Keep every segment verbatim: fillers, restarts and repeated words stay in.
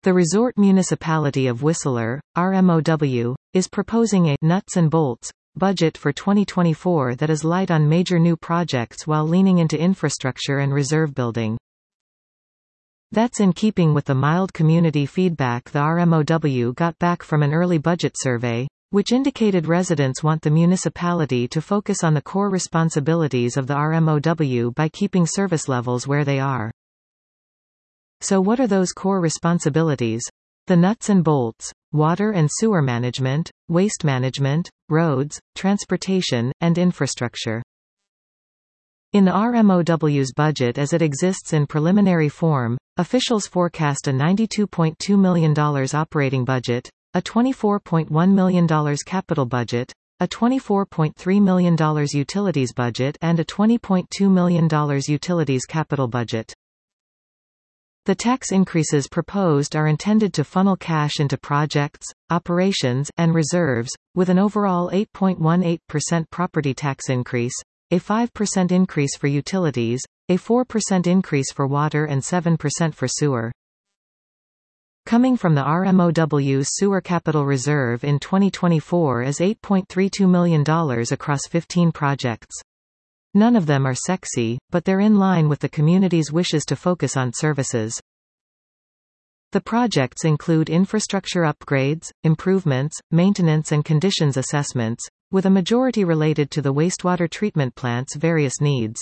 The Resort Municipality of Whistler, R M O W, is proposing a nuts and bolts budget for twenty twenty-four that is light on major new projects while leaning into infrastructure and reserve building. That's in keeping with the mild community feedback the R M O W got back from an early budget survey, which indicated residents want the municipality to focus on the core responsibilities of the R M O W by keeping service levels where they are. So what are those core responsibilities? The nuts and bolts: water and sewer management, waste management, roads, transportation, and infrastructure. In the R M O W's budget as it exists in preliminary form, officials forecast a ninety-two point two million dollars operating budget, a twenty-four point one million dollars capital budget, a twenty-four point three million dollars utilities budget and a twenty point two million dollars utilities capital budget. The tax increases proposed are intended to funnel cash into projects, operations, and reserves, with an overall eight point one eight percent property tax increase, a five percent increase for utilities, a four percent increase for water and seven percent for sewer. Coming from the R M O W's Sewer Capital Reserve in twenty twenty-four is eight point three two million dollars across fifteen projects. None of them are sexy, but they're in line with the community's wishes to focus on services. The projects include infrastructure upgrades, improvements, maintenance and conditions assessments, with a majority related to the wastewater treatment plant's various needs.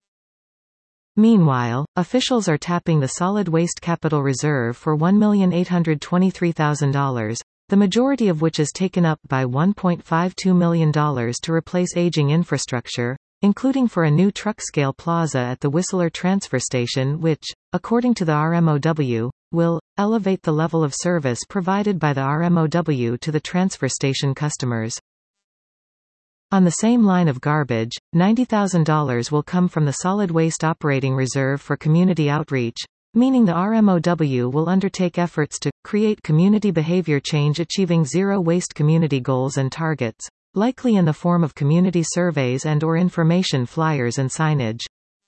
Meanwhile, officials are tapping the Solid Waste Capital Reserve for one million eight hundred twenty-three thousand dollars, the majority of which is taken up by one point five two million dollars to replace aging infrastructure, including for a new truck-scale plaza at the Whistler Transfer Station which, according to the R M O W, will elevate the level of service provided by the R M O W to the transfer station customers. On the same line of garbage, ninety thousand dollars will come from the Solid Waste Operating Reserve for community outreach, meaning the R M O W will undertake efforts to create community behavior change achieving zero waste community goals and targets, likely in the form of community surveys and or information flyers and signage.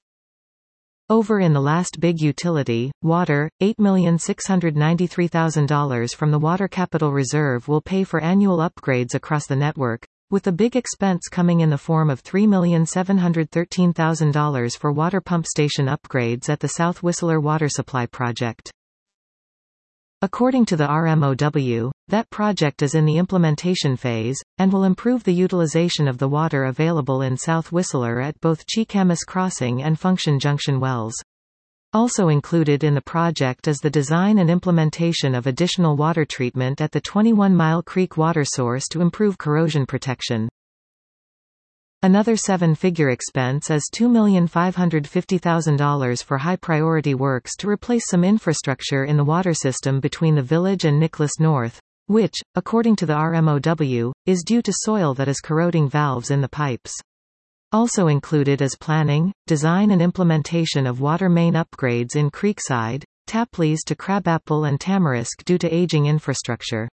Over in the last big utility, water, eight million six hundred ninety-three thousand dollars from the Water Capital Reserve will pay for annual upgrades across the network, with the big expense coming in the form of three million seven hundred thirteen thousand dollars for water pump station upgrades at the South Whistler Water Supply Project. According to the R M O W, that project is in the implementation phase, and will improve the utilization of the water available in South Whistler at both Cheekamus Crossing and Function Junction wells. Also included in the project is the design and implementation of additional water treatment at the twenty-one Mile Creek water source to improve corrosion protection. Another seven-figure expense is two million five hundred fifty thousand dollars for high-priority works to replace some infrastructure in the water system between the village and Nicholas North, which, according to the R M O W, is due to soil that is corroding valves in the pipes. Also included is planning, design and implementation of water main upgrades in Creekside, Tapleys to Crabapple and Tamarisk due to aging infrastructure.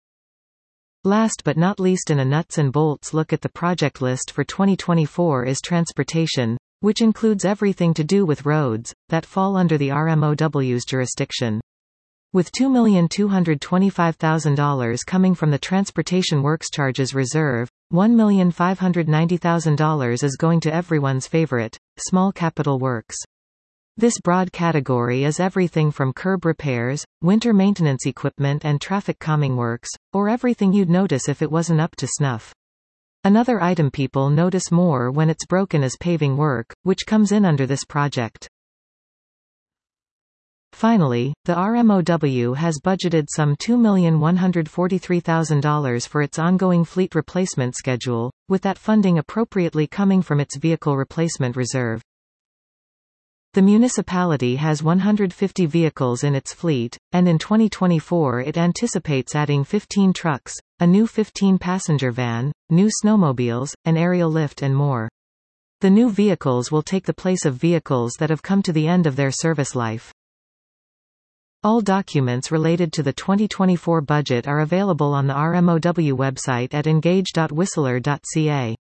Last but not least in a nuts and bolts look at the project list for twenty twenty-four is transportation, which includes everything to do with roads, that fall under the R M O W's jurisdiction. With two million two hundred twenty-five thousand dollars coming from the Transportation Works Charges Reserve, one million five hundred ninety thousand dollars is going to everyone's favorite, small capital works. This broad category is everything from curb repairs, winter maintenance equipment and traffic calming works, or everything you'd notice if it wasn't up to snuff. Another item people notice more when it's broken is paving work, which comes in under this project. Finally, the R M O W has budgeted some two million one hundred forty-three thousand dollars for its ongoing fleet replacement schedule, with that funding appropriately coming from its vehicle replacement reserve. The municipality has one hundred fifty vehicles in its fleet, and in twenty twenty-four it anticipates adding fifteen trucks, a new fifteen passenger van, new snowmobiles, an aerial lift and more. The new vehicles will take the place of vehicles that have come to the end of their service life. All documents related to the twenty twenty-four budget are available on the R M O W website at engage dot whistler dot c a.